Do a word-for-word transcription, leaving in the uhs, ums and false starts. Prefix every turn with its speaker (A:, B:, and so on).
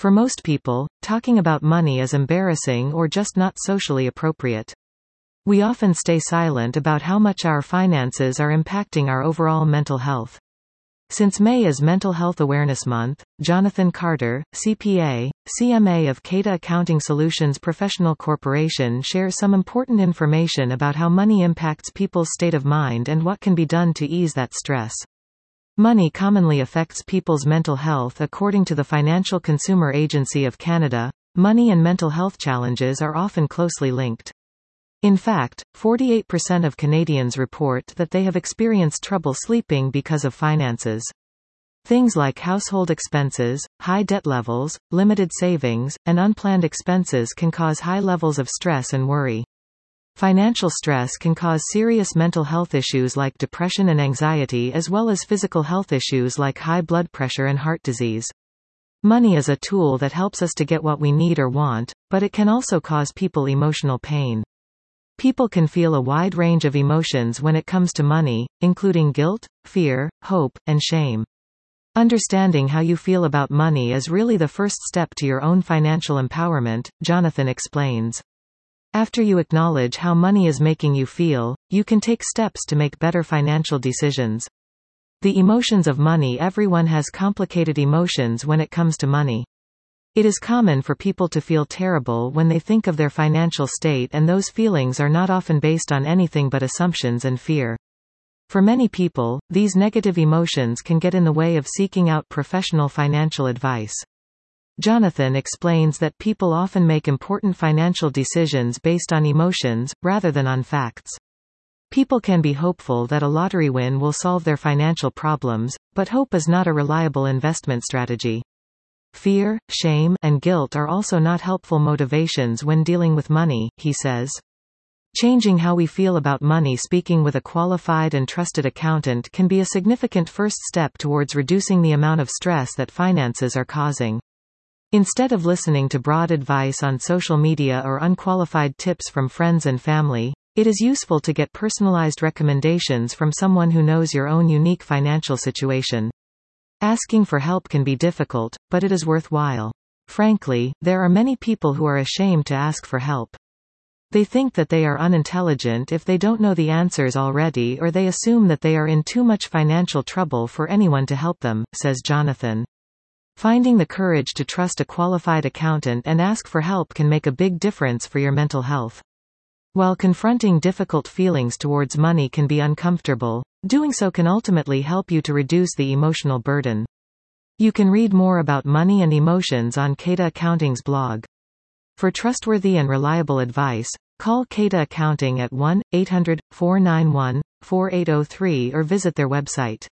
A: For most people, talking about money is embarrassing or just not socially appropriate. We often stay silent about how much our finances are impacting our overall mental health. Since May is Mental Health Awareness Month, Jonathan Carter, C P A, C M A of Kata Accounting Solutions Professional Corporation shares some important information about how money impacts people's state of mind and what can be done to ease that stress. Money commonly affects people's mental health. According to the Financial Consumer Agency of Canada, money and mental health challenges are often closely linked. In fact, forty-eight percent of Canadians report that they have experienced trouble sleeping because of finances. Things like household expenses, high debt levels, limited savings, and unplanned expenses can cause high levels of stress and worry. Financial stress can cause serious mental health issues like depression and anxiety, as well as physical health issues like high blood pressure and heart disease. Money is a tool that helps us to get what we need or want, but it can also cause people emotional pain. People can feel a wide range of emotions when it comes to money, including guilt, fear, hope, and shame. Understanding how you feel about money is really the first step to your own financial empowerment, Jonathan explains. After you acknowledge how money is making you feel, you can take steps to make better financial decisions. The emotions of money. Everyone has complicated emotions when it comes to money. It is common for people to feel terrible when they think of their financial state, and those feelings are not often based on anything but assumptions and fear. For many people, these negative emotions can get in the way of seeking out professional financial advice. Jonathan explains that people often make important financial decisions based on emotions, rather than on facts. People can be hopeful that a lottery win will solve their financial problems, but hope is not a reliable investment strategy. Fear, shame, and guilt are also not helpful motivations when dealing with money, he says. Changing how we feel about money. Speaking with a qualified and trusted accountant can be a significant first step towards reducing the amount of stress that finances are causing. Instead of listening to broad advice on social media or unqualified tips from friends and family, it is useful to get personalized recommendations from someone who knows your own unique financial situation. Asking for help can be difficult, but it is worthwhile. Frankly, there are many people who are ashamed to ask for help. They think that they are unintelligent if they don't know the answers already, or they assume that they are in too much financial trouble for anyone to help them, says Jonathan. Finding the courage to trust a qualified accountant and ask for help can make a big difference for your mental health. While confronting difficult feelings towards money can be uncomfortable, doing so can ultimately help you to reduce the emotional burden. You can read more about money and emotions on Kata Accounting's blog. For trustworthy and reliable advice, call Kata Accounting at one eight hundred, four nine one, four eight zero three or visit their website.